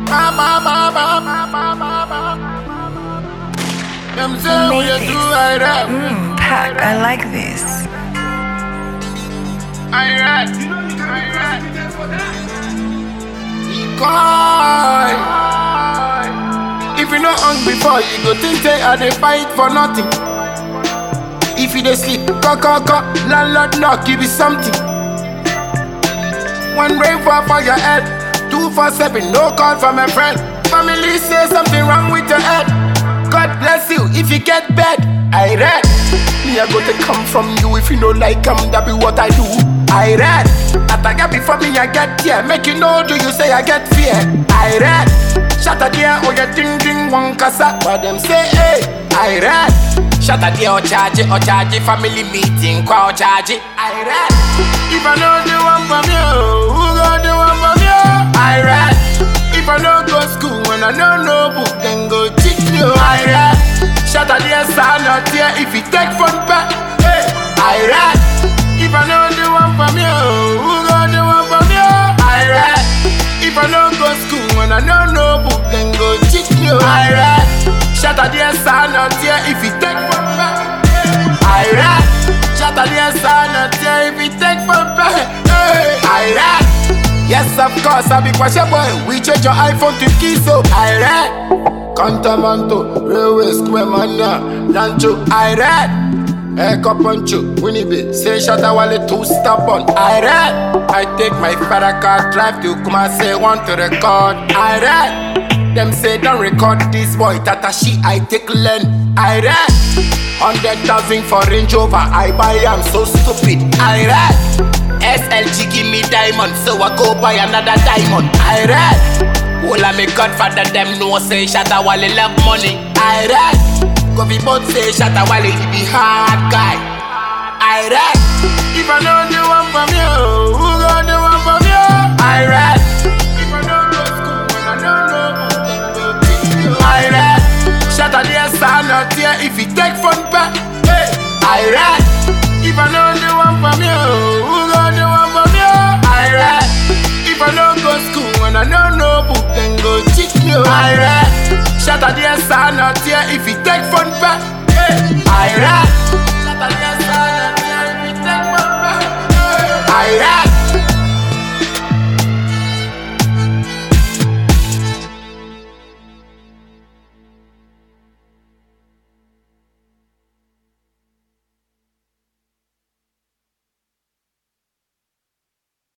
Pack, I like this. If you not hungry for you go think they are they fight for nothing. If you dey sleep, landlord knock, give you something. One rain fall for your head, 247, no call from a friend. Family say something wrong with your head. God bless you if you get bad. I read. Me I go to come from you if you don't like that be what I do. I read. After get before me I get here, make you know do you say I get fear. I read. Shatter there or your ding ding one kasa, but them say hey. I read. Shatter there or charge family meeting, crowd charge it. I read. If I know the one from you, who got the one from you? I read. If I don't go school when I don't know book, then go teach you. I read. Shatter there, son, not here. If you take fun back, hey. I read. If I know the one from you, who got the one from you? I read. If I don't go school when I don't know book, then go teach you. I read. Shatter there, son, not here. If you take fun back, I read. Shatter there, son, not here. If you take fun back, hey. I read. Yes, of course, I be question boy. We change your iPhone to key, so I read. Contamanto, Railway Square Mania, Lancho, I read. Echo Poncho, Winnipeg, say Shatta Wale 2 stubborn, I read. I take my father car, drive to Kumasi, want to record, I read. Them say don't record this boy, Tatashi, I take learn, I read. 100,000 for Range Rover, I buy, I'm so stupid, I read. SLG give me diamond, so I go buy another diamond. I read. All I make Godfather them know say Shatta Wale love money. I read. Go be both say Shatta Wale he be hard guy. I read. If I know the one from you, who got the one from you? I read. If I don't go school when I don't know book, then go teach you. I read. Shatta there, son, not here. If you take fun back, hey. I read. If I know the one from you, who got the one from you? I read. If I don't go school when I don't know book, then go teach you. I read. Shatta there, son, not here. If you take fun back, hey. I read. Shatta there, son, not here. If you take fun back, hey. I read.